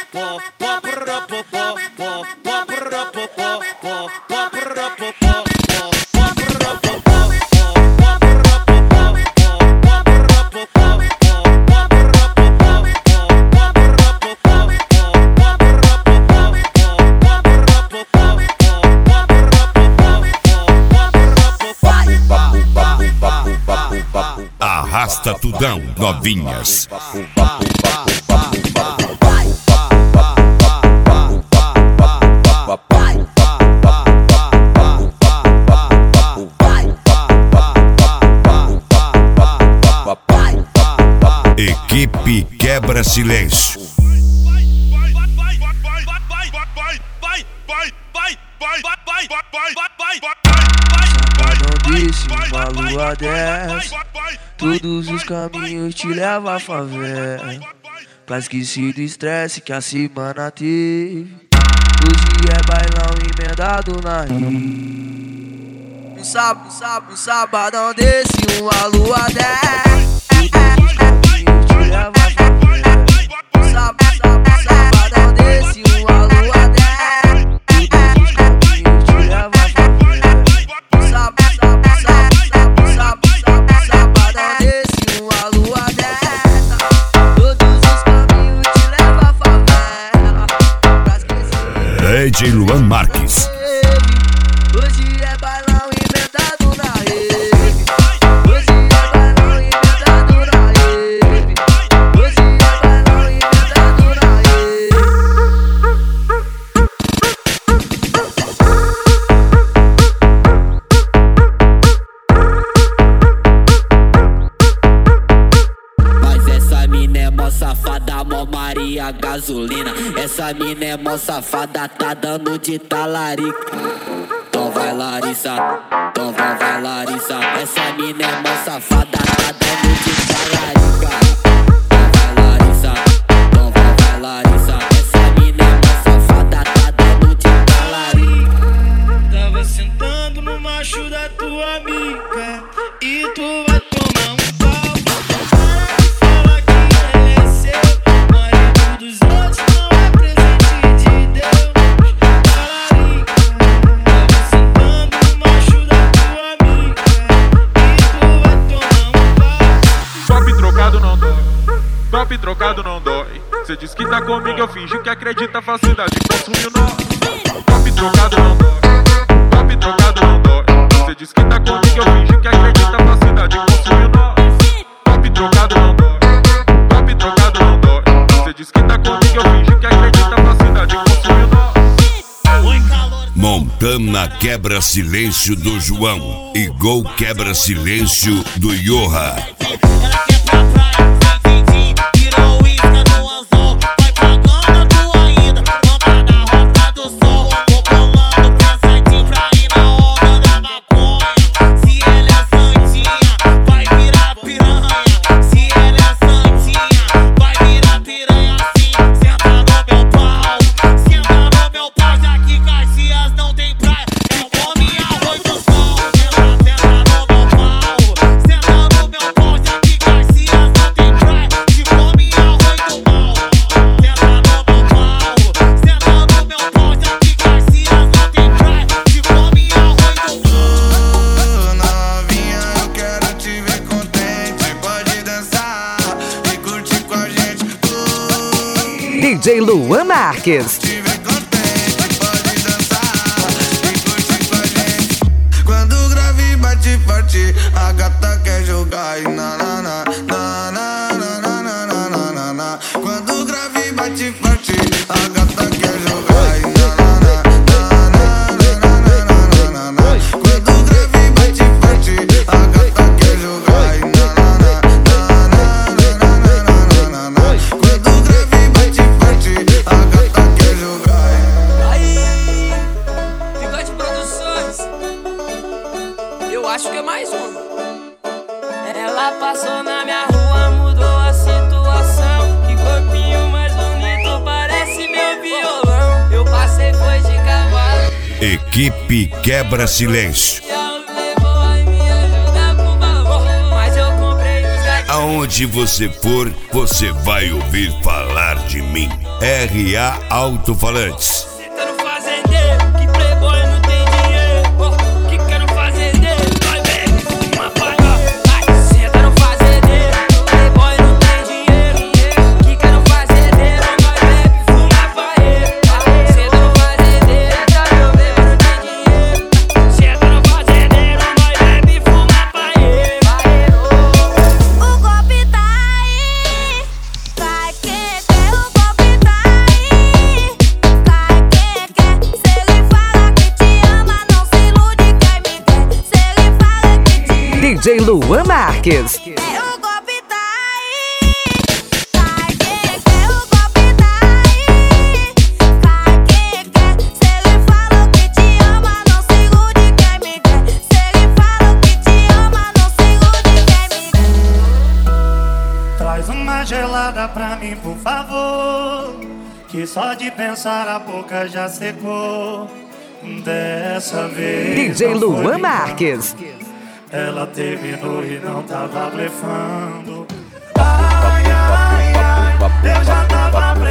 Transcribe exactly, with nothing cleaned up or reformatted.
Arrasta tudão, novinhas. Equipe Quebra Silêncio. Uma lua dessa, todos os caminhos te levam à favela, pra esquecer do estresse que a semana teve. Hoje é bailão emendado na rio. Um sábado, um sábado, um sabadão desse, uma lua dessa, todos os caminhos te levam à favela. Um sábado, um sábado, um sabadão desse, uma lua dessa, todos os caminhos te levam à favela. Um sábado, D J Luan Marques. Hoje é bailão inventado na rede. Hoje é bailão inventado na rede. Hoje é bailão inventado na rede. Mas essa mina é mó safada, mó Maria gasolina. Essa mina é mó safada, tá dando de talarica. Então vai Larissa, então vai, vai Larissa. Essa mina é mó safada, tá dando de talarica. Então vai Larissa, então vai, vai Larissa. Essa mina é mó safada, tá dando de talarica. Tava sentando no macho da tua amiga e tu vai tomar um pau. Fala que ele é seu, marido dos outros não é presente de Deus. Talarica, tava sentando no macho da tua amiga e tu vai tomar um pau. Top trocado não dói, top trocado não dói. Cê diz que tá comigo, eu finjo que acredita, facilidade consumiu nós. Top trocado não dói, top trocado não dói. Cê diz que tá comigo, eu finjo que acredita, facilidade consumiu nós. Top trocado não dói, top trocado não dói. Cê diz que tá comigo, eu finjo que acredita, facilidade consumiu nós. Montana Quebra Silêncio do João e Gol Quebra Silêncio do Yoha. D J Luan Marques. Quando o grave bate forte, a gata quer jogar e na na na na na na na na na na na. Quando o grave bate forte, a gata quer jogar e na na na na na na na na na. Quando o grave bate forte, a gata quer jogar e na na na na na na na na. Quando o grave bate forte, a gata quer jogar. Aí, Bigode Produções. Eu acho que é mais um. Ela passou na minha rua, mudou a situação. Que corpinho mais bonito, parece meu violão. Eu passei, foi de cavalo. Equipe Quebra Silêncio. Levou a me ajudar com valor, mas eu comprei os gatinhos. Aonde você for, você vai ouvir falar de mim. R A Alto-Falantes. Senta no fazendeiro, que playboy não tem dinheiro. Oh, que quer no fazendeiro, nós bebe, fuma, pai. Senta no fazendeiro, playboy não tem dinheiro. Que quer no fazendeiro, nós bebe, fuma, pai. Senta no fazendeiro, meu bebo não tem dinheiro. Senta no fazendeiro, nós bebe, fuma, pai. O golpe tá aí, cai quem quer, o golpe tá aí, cai quem quer. Se ele fala que te ama, não se ilude, quem me quer. Se ele fala que te D J Luan Marques. é, o golpe tá aí, cai quem quer, o golpe tá aí, cai quem quer. Se ele fala que te ama, não se ilude, quem me quer. Se ele fala que te ama, não se ilude, quem me quer. Traz uma gelada pra mim, por favor, que só de pensar a boca já secou. Dessa vez D J não foi Luan engano. Marques. Ela terminou e não tava blefando. Ai, ai, ai, eu já tava blefando.